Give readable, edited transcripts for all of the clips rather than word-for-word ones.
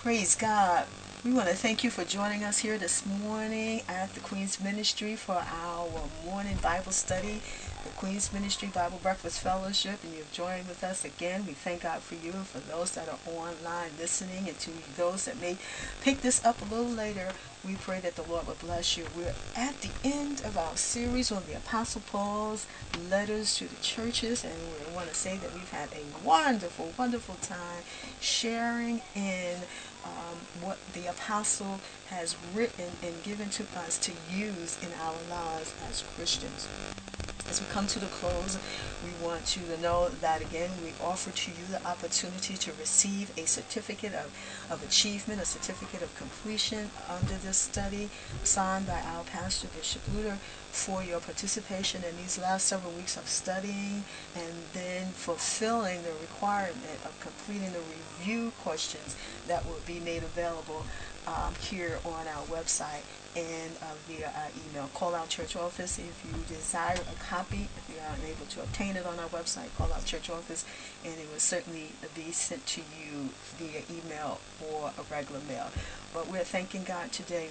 Praise God. We want to thank you for joining us here this morning at the Queen's Ministry for our morning Bible study, the Queen's Ministry Bible Breakfast Fellowship, and you've joined with us again. We thank God for you, for those that are online listening, and to those that may pick this up a little later. We pray that the Lord will bless you. We're at the end of our series on the Apostle Paul's letters to the churches, and we want to say that we've had a wonderful, wonderful time sharing in what the apostle has written and given to us to use in our lives as Christians. As we come to the close, we want you to know that again we offer to you the opportunity to receive a certificate of achievement, a certificate of completion under this study signed by our pastor, Bishop Luter, for your participation in these last several weeks of studying and then fulfilling the requirement of completing the review questions that will be made available here on our website and via our email. Call our church office if you desire a copy. If you are unable to obtain it on our website, call our church office and it will certainly be sent to you via email or a regular mail. But we're thanking God today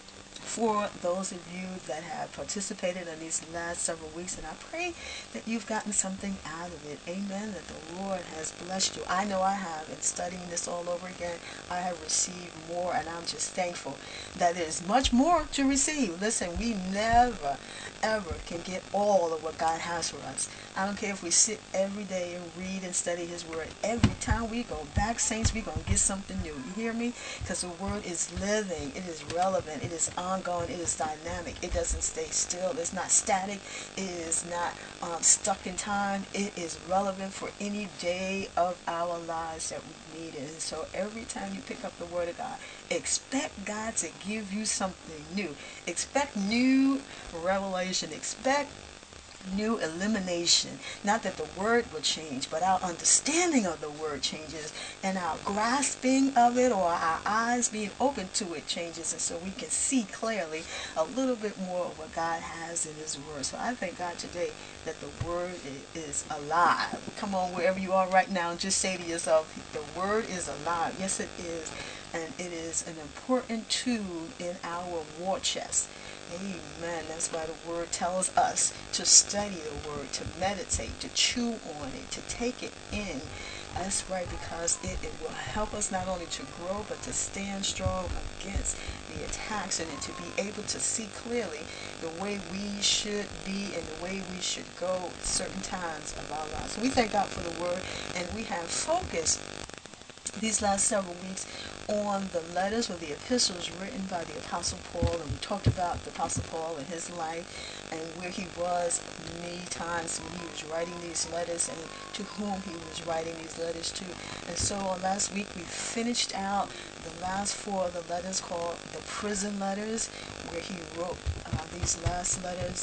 for those of you that have participated in these last several weeks, and I pray that you've gotten something out of it. Amen. That the Lord has blessed you. I know I have. In studying this all over again, I have received more, and I'm just thankful that there's much more to receive. Listen, we never, ever can get all of what God has for us. I don't care if we sit every day and read and study His Word. Every time we go back, saints, we're going to get something new. You hear me? Because the Word is living. It is relevant. It is ongoing. It is dynamic. It doesn't stay still. It's not static. It is not stuck in time. It is relevant for any day of our lives that we need it. And so every time you pick up the Word of God, expect God to give you something new. Expect new revelation. Expect new illumination. Not that the word will change, but our understanding of the word changes, and our grasping of it, or our eyes being open to it, changes, and so we can see clearly a little bit more of what God has in His Word. So I thank God today that the Word is alive. Come on, wherever you are right now, and just say to yourself, the Word is alive. Yes, it is. And it is an important tool in our war chest. Amen. That's why the Word tells us to study the Word, to meditate, to chew on it, to take it in. That's right, because it will help us not only to grow, but to stand strong against the attacks, and to be able to see clearly the way we should be and the way we should go at certain times of our lives. So we thank God for the Word, and we have focused these last several weeks on the letters or the epistles written by the Apostle Paul, and we talked about the Apostle Paul and his life and where he was many times when he was writing these letters and to whom he was writing these letters to. And so last week we finished out the last four of the letters called the prison letters, where he wrote these last letters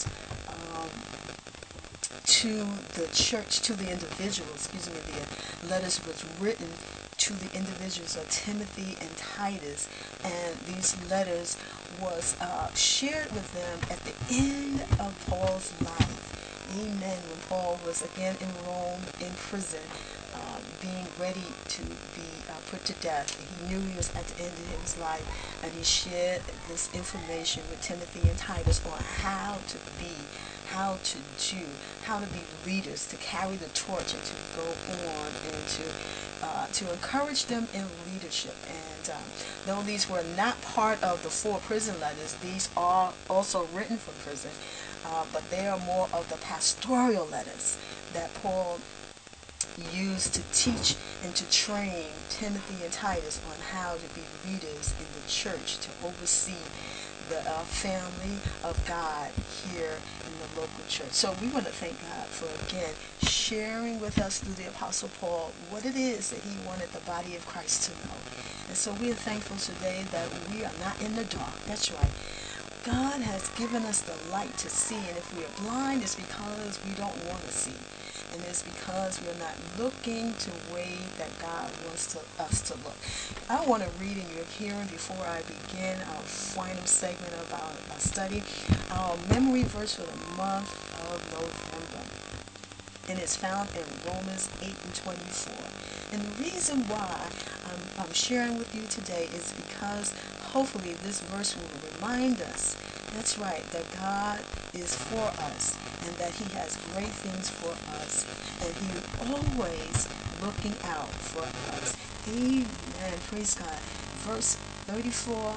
to the church, to the individuals, the letters was written to the individuals of Timothy and Titus, and these letters was shared with them at the end of Paul's life. Amen. When Paul was again in Rome, in prison, being ready to be put to death. He knew he was at the end of his life, and he shared this information with Timothy and Titus on how to be, how to do, how to be leaders, to carry the torch, and to go on and to encourage them in leadership. And though these were not part of the four prison letters, these are also written from prison, but they are more of the pastoral letters that Paul used to teach and to train Timothy and Titus on how to be leaders in the church, to oversee the family of God here in the local church. So we want to thank God for, again, sharing with us through the Apostle Paul what it is that he wanted the body of Christ to know. And so we are thankful today that we are not in the dark. That's right. God has given us the light to see, and if we are blind, it's because we don't want to see. And it's because we're not looking the way that God wants us to look. I want to read in your hearing before I begin our final segment of our study, our memory verse for the month of November. And it's found in Romans 8:24. And the reason why I'm sharing with you today is because hopefully this verse will remind us, that's right, that God is for us and that he has great things for us, and he's always looking out for us. Amen. Praise God. Verse 34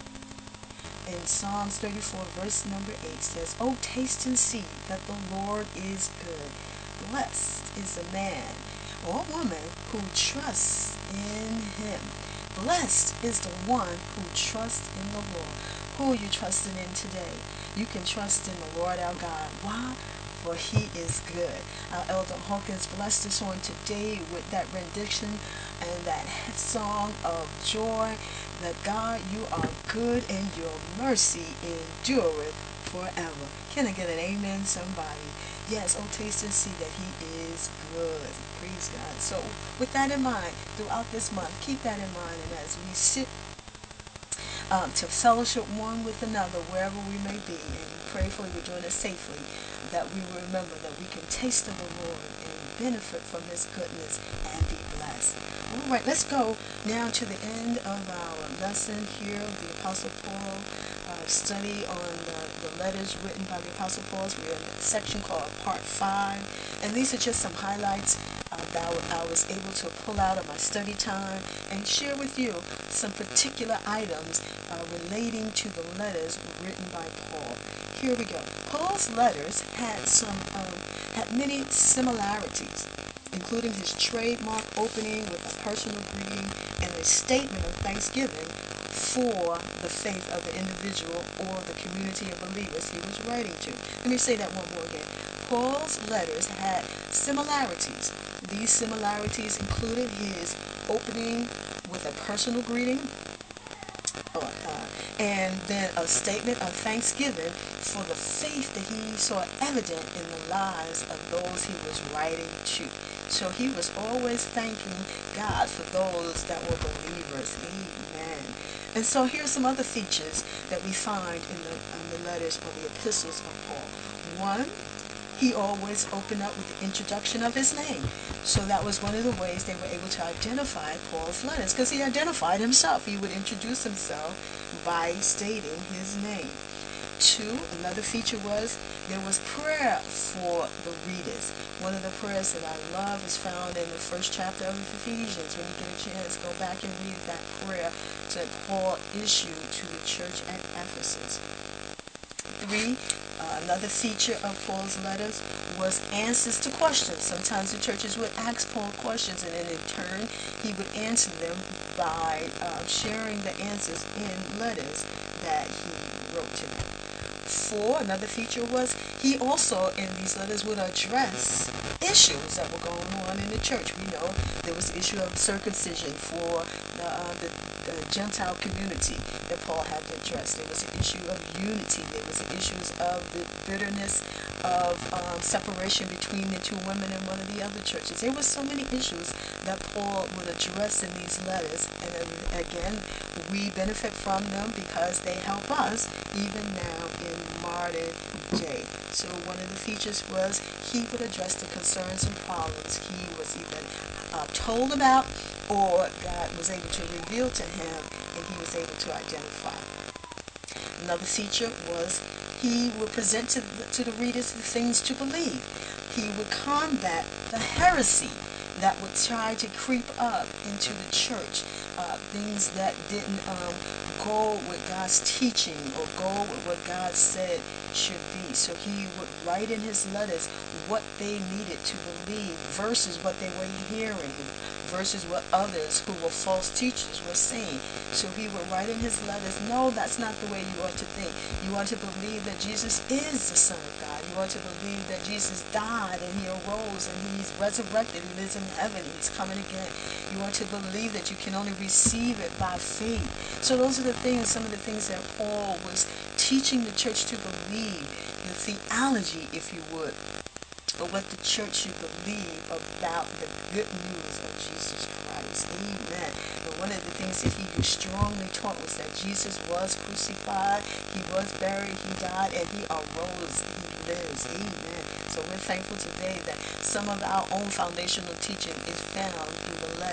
in Psalms 34 verse number 8 says, "Oh, taste and see that the Lord is good. Blessed is the man or woman who trusts in him." Blessed is the one who trusts in the Lord. Who are you trusting in today? You can trust in the Lord our God. Why? For he is good. Our Elder Hawkins blessed us on today with that rendition and that song of joy, that God, you are good and your mercy endureth forever. Can I get an amen, somebody? Yes, oh, taste and see that he is good. Praise God. So with that in mind, throughout this month, keep that in mind, and as we sit to fellowship one with another wherever we may be, and prayerfully we're doing it safely, that we will remember that we can taste of the Lord and benefit from his goodness and be blessed. All right, let's go now to the end of our lesson here, the Apostle Paul study on the letters written by the Apostle Paul. We're in a section called Part 5, and these are just some highlights that I was able to pull out of my study time and share with you some particular items relating to the letters written by Paul. Here we go. Paul's letters had many similarities, including his trademark opening with a personal greeting and a statement of thanksgiving for the faith of the individual or the community of believers he was writing to. Let me say that one more again. Paul's letters had similarities. These similarities included his opening with a personal greeting, and then a statement of thanksgiving for the faith that he saw evident in the lives of those he was writing to. So he was always thanking God for those that were believers. Amen. And so here's some other features that we find in the letters or the epistles of Paul. One, he always opened up with the introduction of his name. So that was one of the ways they were able to identify Paul's letters, because he identified himself. He would introduce himself by stating his name. Two, another feature was there was prayer for the readers. One of the prayers that I love is found in the first chapter of Ephesians. When you get a chance, go back and read that prayer that Paul issued to the church at Ephesus. Three, another feature of Paul's letters was answers to questions. Sometimes the churches would ask Paul questions, and then in turn he would answer them by sharing the answers in letters that he wrote to them. Four, another feature was he also in these letters would address issues that were going on in the church. We know there was the issue of circumcision for the Gentile community that Paul had to address. There was an issue of unity. There was issues of the bitterness of separation between the two women in one of the other churches. There were so many issues that Paul would address in these letters, and again, we benefit from them because they help us even now in modern day. So one of the features was he would address the concerns and problems he was either told about or God was able to reveal to him and he was able to identify. Another feature was he would present to the readers the things to believe. He would combat the heresy that would try to creep up into the church, things that didn't go with God's teaching or go with what God said should be. So he would write in his letters what they needed to believe versus what they were hearing, versus what others who were false teachers were saying. So he would write in his letters, no, that's not the way you ought to think. You ought to believe that Jesus is the Son of God. You ought to believe that Jesus died and he arose and he's resurrected. He lives in heaven. He's coming again. You ought to believe that you can only receive it by faith. So those are the things, some of the things that Paul was teaching the church to believe, the theology, if you would, or what the church should believe about the good news of Jesus Christ. Amen. And one of the things that he strongly taught was that Jesus was crucified, he was buried, he died, and he arose, he lives. Amen. So we're thankful today that some of our own foundational teaching is found through the letter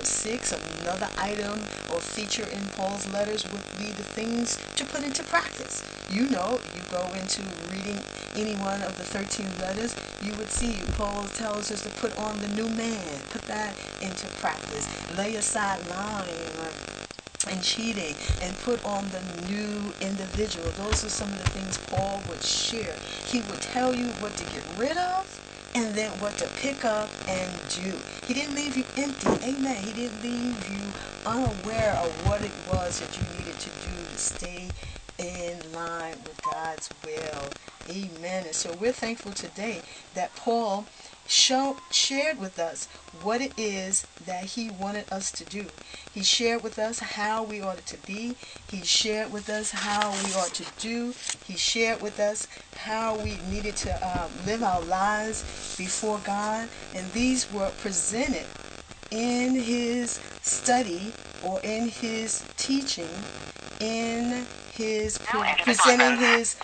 6, another item or feature in Paul's letters would be the things to put into practice. You know, you go into reading any one of the 13 letters, you would see Paul tells us to put on the new man, put that into practice, lay aside lying and cheating, and put on the new individual. Those are some of the things Paul would share. He would tell you what to get rid of, and then what to pick up and do. He didn't leave you empty. Amen. He didn't leave you unaware of what it was that you needed to do to stay in line with God's will. Amen. And so we're thankful today that Paul shared with us what it is that he wanted us to do. He shared with us how we ought to be. He shared with us how we ought to do. He shared with us how we needed to live our lives before God. And these were presented in his study or in his teaching, in his presenting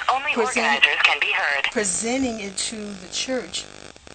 it to the church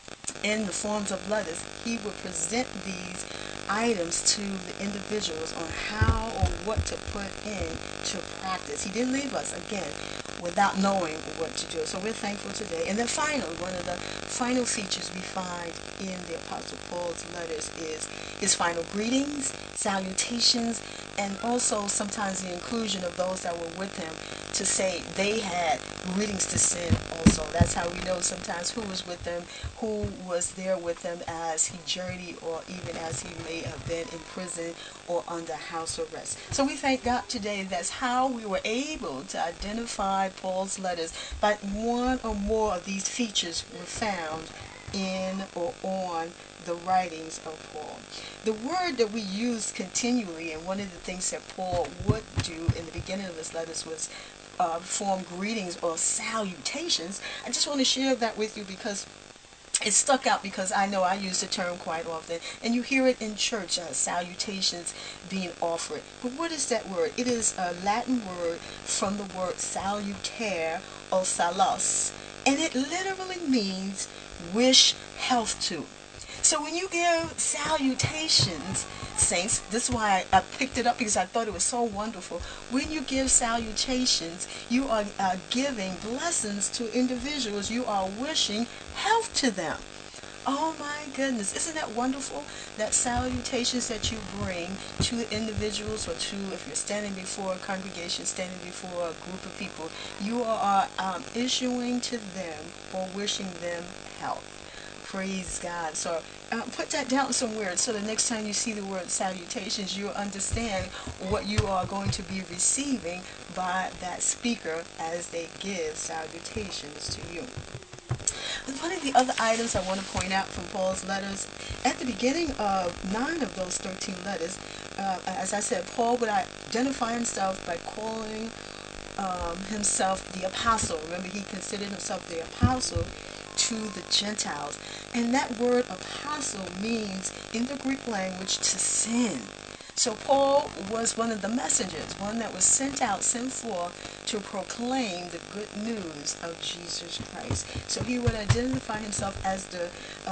in the forms of letters. He would present these items to the individuals on how or what to put into practice. He didn't leave us, again, without knowing what to do. So we're thankful today. And then one of the final features we find in the Apostle Paul's letters is his final greetings, salutations, and also sometimes the inclusion of those that were with him to say they had greetings to send also. That's how we know sometimes who was with them, who was there with them as he journeyed, or even as he may have been in prison or under house arrest. So we thank God today that's how we were able to identify Paul's letters, but one or more of these features were found in or on the writings of Paul. The word that we use continually, and one of the things that Paul would do in the beginning of his letters was form greetings or salutations. I just want to share that with you because it stuck out, because I know I use the term quite often, and you hear it in church, salutations being offered. But what is that word? It is a Latin word from the word salutare or salos, and it literally means wish health to. So when you give salutations, saints, this is why I picked it up, because I thought it was so wonderful. When you give salutations, you are giving blessings to individuals. You are wishing health to them. Oh my goodness, isn't that wonderful? That salutations that you bring to individuals, or to, if you're standing before a congregation, standing before a group of people, you are issuing to them or wishing them health. Praise God. So put that down somewhere, so the next time you see the word salutations, you'll understand what you are going to be receiving by that speaker as they give salutations to you. One of the other items I want to point out from Paul's letters, at the beginning of 9 of those 13 letters, as I said, Paul would identify himself by calling himself the apostle. Remember, he considered himself the apostle to the Gentiles. And that word apostle means, in the Greek language, to send. So Paul was one of the messengers, one that was sent forth to proclaim the good news of Jesus Christ. So he would identify himself as the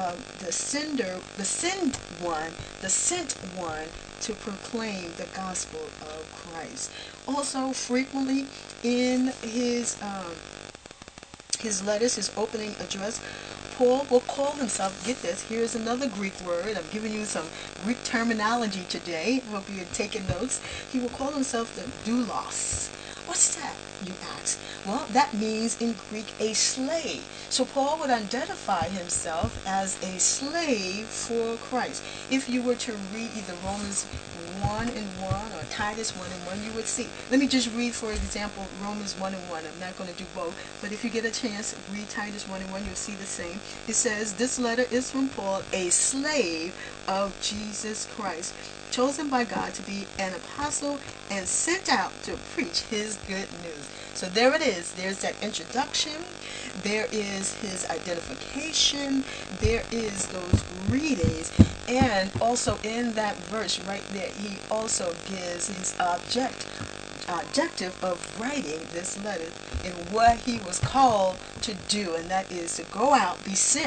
sent one to proclaim the gospel of Christ. Also, frequently in his letters, his opening address, Paul will call himself, get this, here's another Greek word. I'm giving you some Greek terminology today. I hope you're taking notes. He will call himself the doulos. What's that, you ask? Well, that means in Greek a slave. So Paul would identify himself as a slave for Christ. If you were to read either Romans 1:1 or Titus 1:1, you would see. Let me just read, for example, Romans 1:1. I'm not going to do both, but if you get a chance, read Titus 1:1, you'll see the same. It says, this letter is from Paul, a slave of Jesus Christ, chosen by God to be an apostle and sent out to preach his good news. So there it is. There's that introduction. There is his identification. There is those greetings. And also in that verse right there, he also gives his objective of writing this letter and what he was called to do. And that is to go out, be sent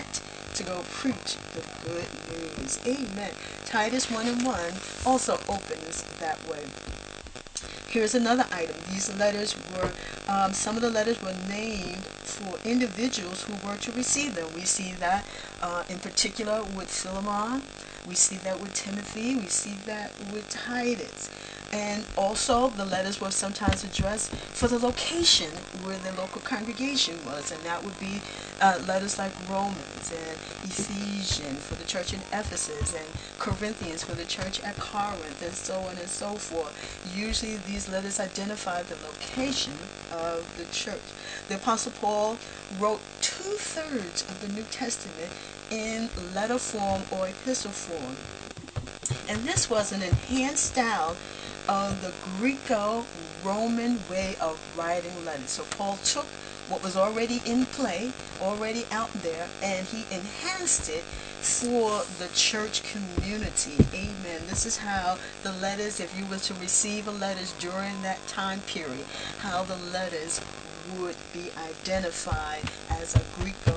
to go preach the good news. Amen. Titus 1:1 also opens that way. Here's another item. These letters were, some of the letters were named for individuals who were to receive them. We see that in particular with Philemon. We see that with Timothy. We see that with Titus. And also the letters were sometimes addressed for the location where the local congregation was, and that would be letters like Romans and Ephesians for the church in Ephesus, and Corinthians for the church at Corinth, and so on and so forth. Usually these letters identify the location of the church. The Apostle Paul wrote 2/3 of the New Testament in letter form or epistle form. And this was an enhanced style of the Greco-Roman way of writing letters. So Paul took what was already in play, already out there, and he enhanced it for the church community. Amen. This is how the letters, if you were to receive a letters during that time period, how the letters would be identified as a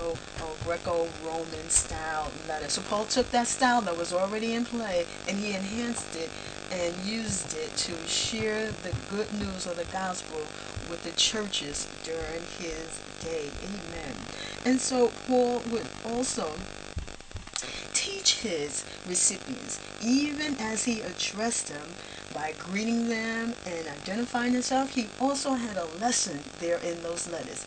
Greco-Roman style letter. So Paul took that style that was already in play and he enhanced it and used it to share the good news of the gospel with the churches during his day. Amen. And so Paul would also teach his recipients, even as he addressed them by greeting them and identifying himself. He also had a lesson there in those letters.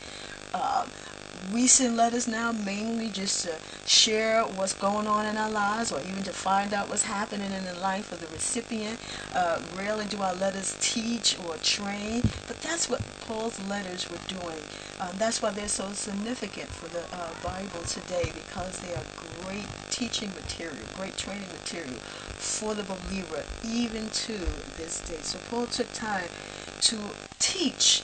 We send letters now mainly just to share what's going on in our lives, or even to find out what's happening in the life of the recipient. Rarely do our letters teach or train, but that's what Paul's letters were doing. That's why they're so significant for the Bible today, because they are great teaching material, great training material for the believer, even to this day. So Paul took time to teach,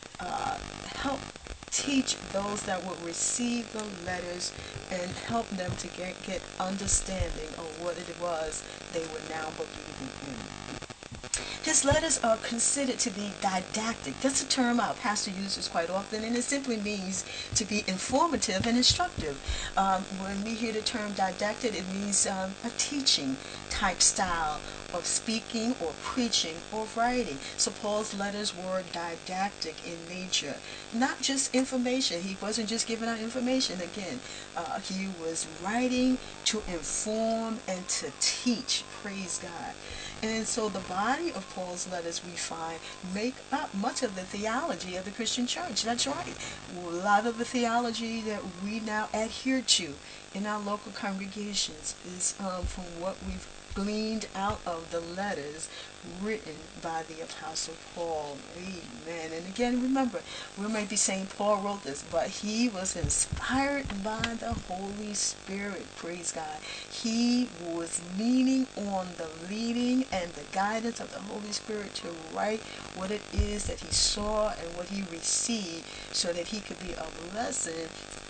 help teach those that would receive the letters and help them to get understanding of what it was they were now believing in. His letters are considered to be didactic. That's a term our pastor uses quite often, and it simply means to be informative and instructive. When we hear the term didactic, it means a teaching type style of speaking or preaching or writing. So Paul's letters were didactic in nature. Not just information. He wasn't just giving out information again. He was writing to inform and to teach. Praise God. And so the body of Paul's letters, we find, make up much of the theology of the Christian church. That's right. A lot of the theology that we now adhere to in our local congregations is from what we've gleaned out of the letters written by the Apostle Paul. Amen. And again, remember, we may be saying Paul wrote this, but he was inspired by the Holy Spirit. Praise God. He was leaning on the leading and the guidance of the Holy Spirit to write what it is that he saw and what he received, so that he could be a blessing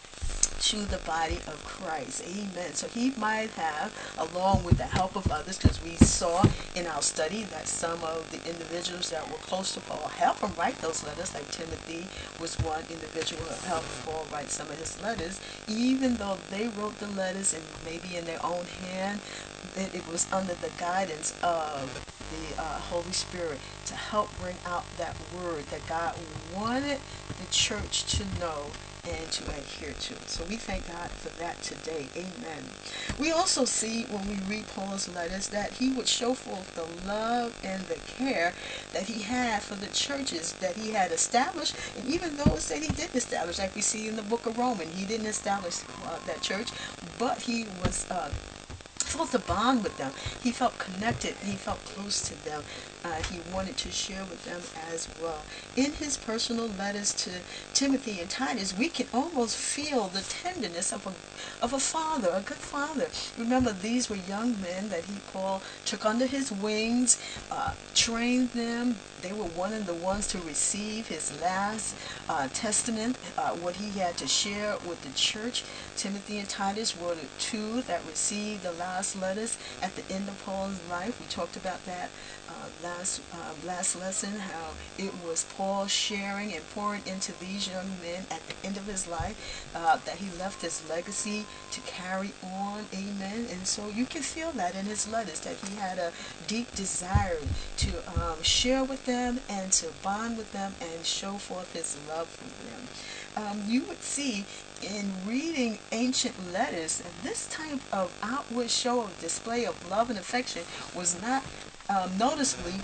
to the body of Christ. Amen. So he might have, along with the help of others, because we saw in our study that some of the individuals that were close to Paul helped him write those letters, like Timothy was one individual who helped Paul write some of his letters. Even though they wrote the letters and maybe in their own hand, it was under the guidance of the Holy Spirit to help bring out that word that God wanted the church to know and to adhere to. So we thank God for that today. Amen. We also see when we read Paul's letters that he would show forth the love and the care that he had for the churches that he had established, and even those that he didn't establish, like we see in the book of Romans. He didn't establish that church, but he was felt a bond with them. He felt connected. He felt close to them. He wanted to share with them as well. In his personal letters to Timothy and Titus, we can almost feel the tenderness of a father, a good father. Remember, these were young men that Paul took under his wings, trained them. They were one of the ones to receive his last testament, what he had to share with the church. Timothy and Titus were the two that received the last letters at the end of Paul's life. We talked about that last lesson, how it was Paul sharing and pouring into these young men at the end of his life, that he left his legacy to carry on. Amen. And so you can feel that in his letters, that he had a deep desire to share with them and to bond with them and show forth his love for them. You would see in reading ancient letters that this type of outward show of display of love and affection was not noticeably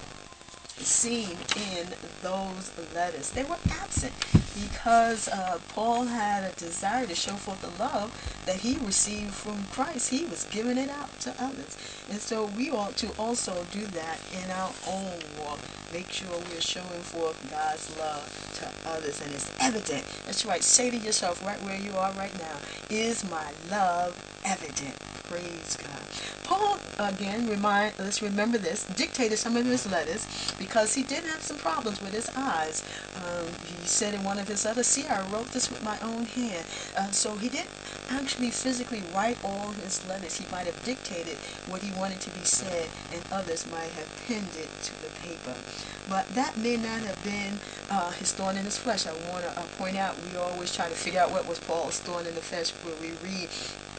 seen in those letters. They were absent because Paul had a desire to show forth the love that he received from Christ. He was giving it out to others. And so we ought to also do that in our own walk. Make sure we're showing forth God's love to others. And it's evident. That's right. Say to yourself right where you are right now, is my love evident? Praise God. Paul, again, let's remember this, dictated some of his letters because he did have some problems with his eyes. He said in one of his letters, see, I wrote this with my own hand. So he didn't actually physically write all his letters. He might have dictated what he wanted to be said, and others might have penned it to the paper. But that may not have been his thorn in his flesh. I want to point out, we always try to figure out what was Paul's thorn in the flesh where we read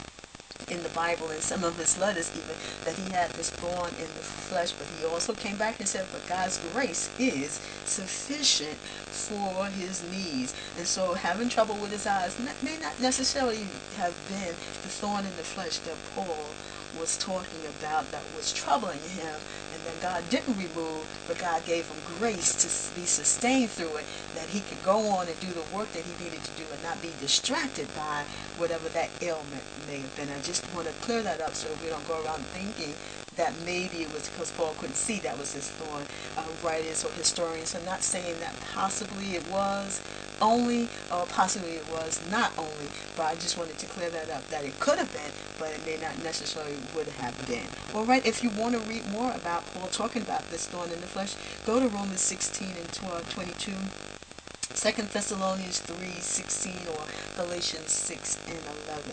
in the Bible, in some of his letters even, that he had this thorn in the flesh, but he also came back and said, but God's grace is sufficient for his needs. And so having trouble with his eyes may not necessarily have been the thorn in the flesh that Paul was talking about that was troubling him, and that God didn't remove, but God gave him grace to be sustained through it, that he could go on and do the work that he needed to do and not be distracted by whatever that ailment may have been. I just want to clear that up so we don't go around thinking that maybe it was because Paul couldn't see that was his thorn. Writers or historians are not saying that possibly it was only, or possibly it was not only, but I just wanted to clear that up, that it could have been, but it may not necessarily would have been. All right, if you want to read more about Paul talking about this thorn in the flesh, go to Romans 16 and 22, 2 Thessalonians 3:16, or Galatians 6 and 11.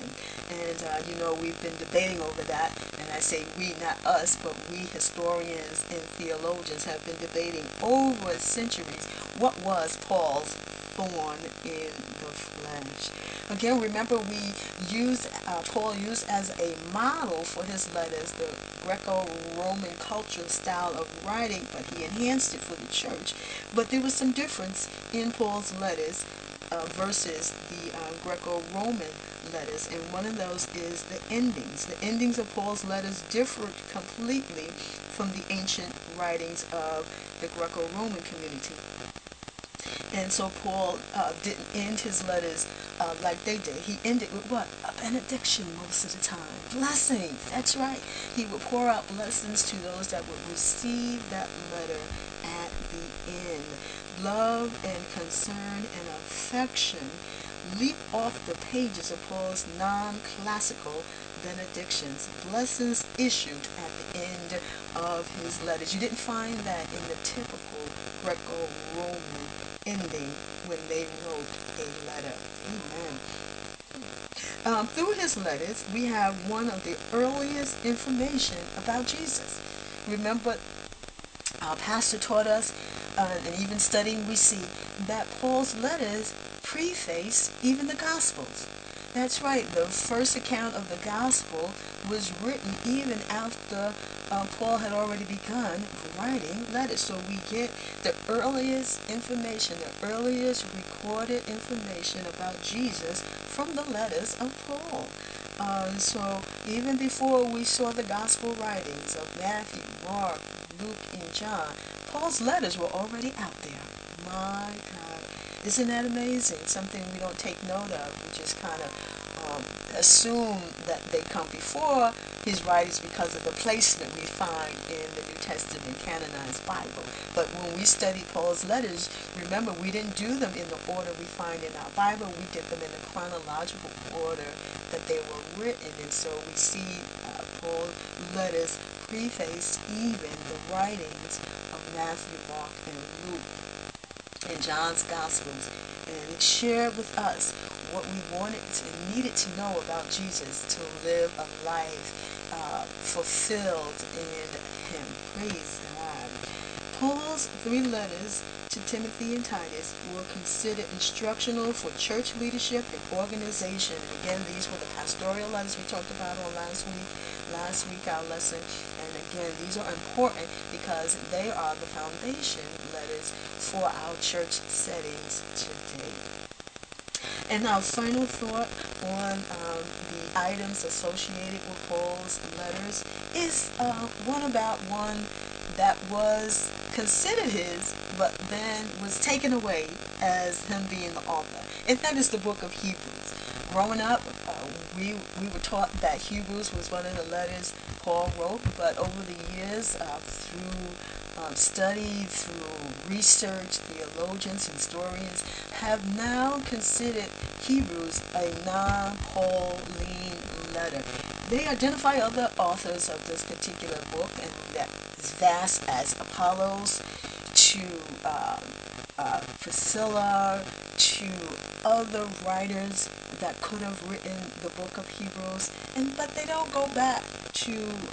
And we've been debating over that, and I say we, not us, but we historians and theologians have been debating over centuries what was Paul's thorn in the flesh. Again, remember Paul used as a model for his letters the Greco-Roman culture style of writing, but he enhanced it for the church. But there was some difference in Paul's letters versus the Greco-Roman letters, and one of those is the endings. The endings of Paul's letters differed completely from the ancient writings of the Greco-Roman community. And so Paul didn't end his letters like they did. He ended with what? A benediction most of the time. Blessings. That's right. He would pour out blessings to those that would receive that letter at the end. Love and concern and affection leap off the pages of Paul's non-classical benedictions. Blessings issued at the end of his letters. You didn't find that in the typical Greco-Roman ending when they wrote a letter. Amen. Through his letters, we have one of the earliest information about Jesus. Remember, our pastor taught us, and even studying, we see that Paul's letters preface even the Gospels. That's right, the first account of the Gospel was written even after Paul had already begun writing letters. So we get the earliest information, the earliest recorded information about Jesus from the letters of Paul. So even before we saw the Gospel writings of Matthew, Mark, Luke, and John, Paul's letters were already out there. My God. Isn't that amazing? Something we don't take note of. We just kind of assume that they come before his writings because of the placement we find in the New Testament canonized Bible. But when we study Paul's letters, remember, we didn't do them in the order we find in our Bible. We did them in the chronological order that they were written. And so we see Paul's letters preface even the writings of Matthew, Mark, and Luke, and John's Gospels, and it shared with us what we wanted and needed to know about Jesus to live a life fulfilled in him. Praise God. Paul's 3 letters to Timothy and Titus were considered instructional for church leadership and organization. Again, these were the pastoral letters we talked about on last week our lesson. And again, these are important because they are the foundation letters for our church settings today. And our final thought on the items associated with Paul's letters is one that was considered his, but then was taken away as him being the author. And that is the book of Hebrews. Growing up, we were taught that Hebrews was one of the letters Paul wrote, but over the years, through study, through research, theologians, historians have now considered Hebrews a non-Pauline letter. They identify other authors of this particular book, and that is vast as Apollos, to Priscilla, to other writers that could have written the book of Hebrews, but they don't go back to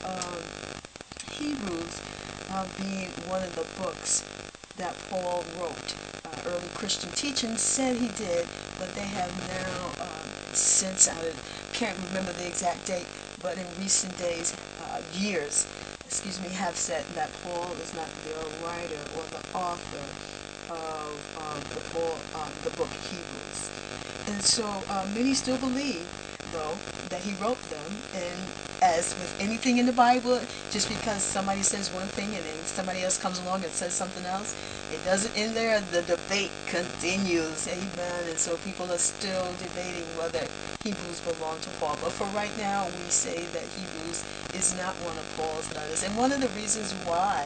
Hebrews being one of the books that Paul wrote. Early Christian teaching said he did, but they have now since, I can't remember the exact date, but in recent days, have said that Paul is not the writer or the author of the book of Hebrews. And so many still believe, though, that he wrote them. And as with anything in the Bible, just because somebody says one thing and then somebody else comes along and says something else, it doesn't end there. The debate continues. Amen. And so people are still debating whether Hebrews belong to Paul. But for right now, we say that Hebrews is not one of Paul's letters. And one of the reasons why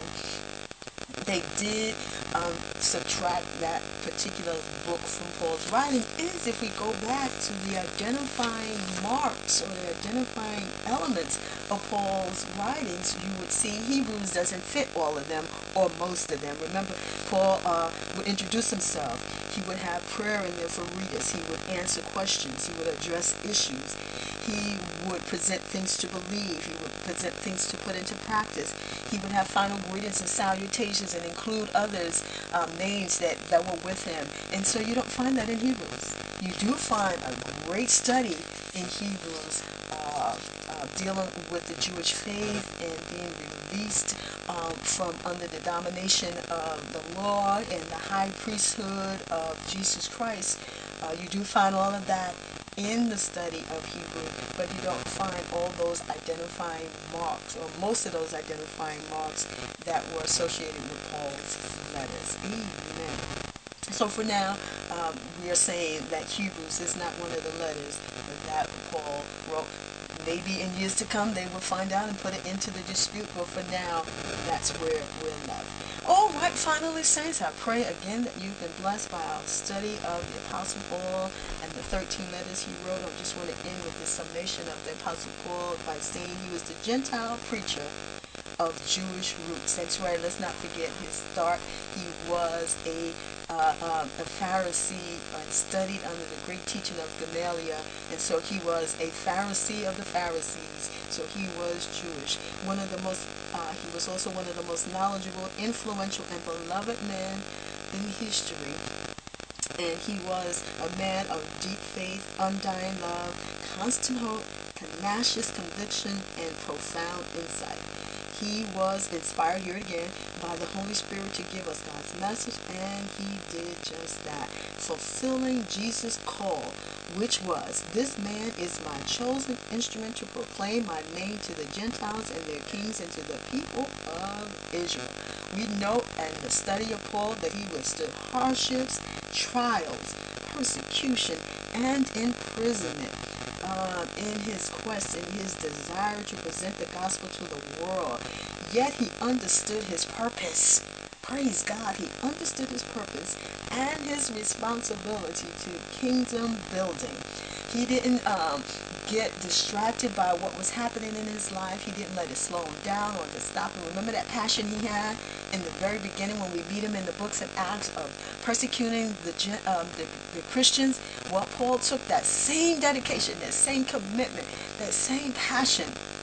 they did subtract that particular book from Paul's writing is if we go back to the identifying marks or the identifying elements of Paul's writings, you would see Hebrews doesn't fit all of them or most of them. Remember, Paul would introduce himself. He would have prayer in there for readers. He would answer questions. He would address issues. He would present things to believe. He would present things to put into practice. He would have final greetings and salutations and include others' names that were with him. And so you don't find that in Hebrews. You do find a great study in Hebrews dealing with the Jewish faith and being released from under the domination of the law and the high priesthood of Jesus Christ. You do find all of that in the study of Hebrew, but you don't find all those identifying marks, or most of those identifying marks that were associated with Paul's letters. Amen. So for now, we are saying that Hebrews is not one of the letters that Paul wrote. Maybe in years to come they will find out and put it into the dispute, but for now, that's where we're left. All right, finally, saints, I pray again that you've been blessed by our study of the Apostle Paul and the 13 letters he wrote. I just want to end with the summation of the Apostle Paul by saying he was the Gentile preacher of Jewish roots. That's right, let's not forget his start. He was a Pharisee and studied under the great teaching of Gamaliel, and so he was a Pharisee of the Pharisees. So he was Jewish. He was also one of the most knowledgeable, influential, and beloved men in history. And he was a man of deep faith, undying love, constant hope, tenacious conviction, and profound insight. He was inspired, here again, by the Holy Spirit to give us God's message, and he did just that, fulfilling Jesus' call, which was, "This man is my chosen instrument to proclaim my name to the Gentiles and their kings and to the people of Israel." We note in the study of Paul that he withstood hardships, trials, persecution, and imprisonment in his quest and his desire to present the gospel to the world. Yet he understood his purpose. Praise God, he understood his purpose and his responsibility to kingdom building. He didn't get distracted by what was happening in his life. He didn't let it slow him down or to stop him. Remember that passion he had in the very beginning when we meet him in the books of Acts of persecuting the Christians? Well, Paul took that same dedication, that same commitment, that same passion,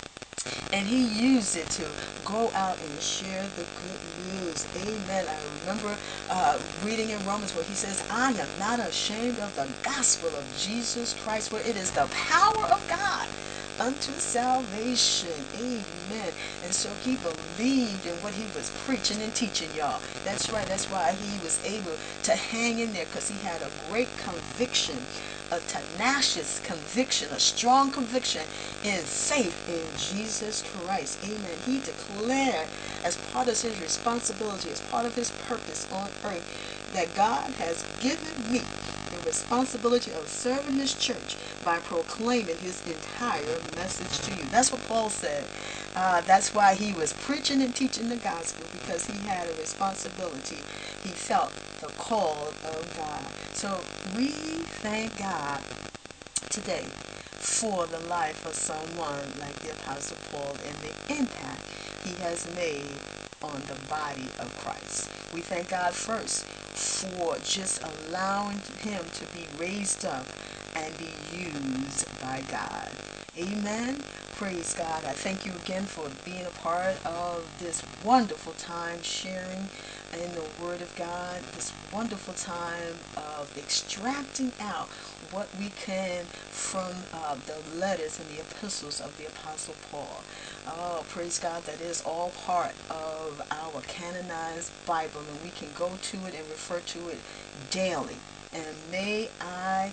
And he used it to go out and share the good news. Amen. I remember reading in Romans where he says, I am not ashamed of the gospel of Jesus Christ, for it is the power of God unto salvation. Amen. And so he believed in what he was preaching and teaching, y'all. That's right. That's why he was able to hang in there, because he had a great conviction, a tenacious conviction, a strong conviction in faith in Jesus Christ. Amen. He declared, as part of his responsibility, as part of his purpose on earth, that God has given me the responsibility of serving his church by proclaiming his entire message to you. That's what Paul said. That's why he was preaching and teaching the gospel, because he had a responsibility. He felt the call of God. So we thank God today for the life of someone like the Apostle Paul and the impact he has made on the body of Christ. We thank God first for just allowing him to be raised up and be used by God. Amen. Praise God. I thank you again for being a part of this wonderful time sharing in the Word of God, this wonderful time of extracting out what we can from the letters and the epistles of the Apostle Paul. Oh, praise God, that is all part of our canonized Bible, and we can go to it and refer to it daily. And may I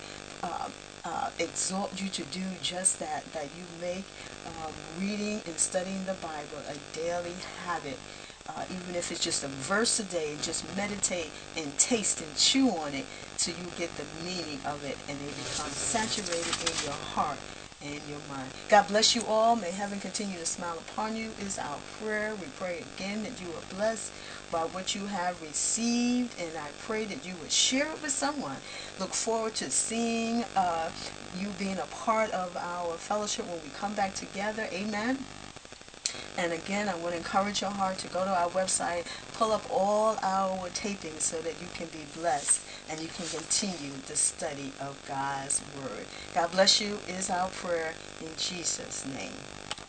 exhort you to do just that, that you make reading and studying the Bible a daily habit. Even if it's just a verse a day, just meditate and taste and chew on it till you get the meaning of it and it becomes saturated in your heart and your mind. God bless you all. May heaven continue to smile upon you is our prayer. We pray again that you are blessed by what you have received, and I pray that you would share it with someone. Look forward to seeing you being a part of our fellowship when we come back together. Amen. And again, I want to encourage your heart to go to our website, pull up all our tapings so that you can be blessed and you can continue the study of God's Word. God bless you is our prayer in Jesus' name.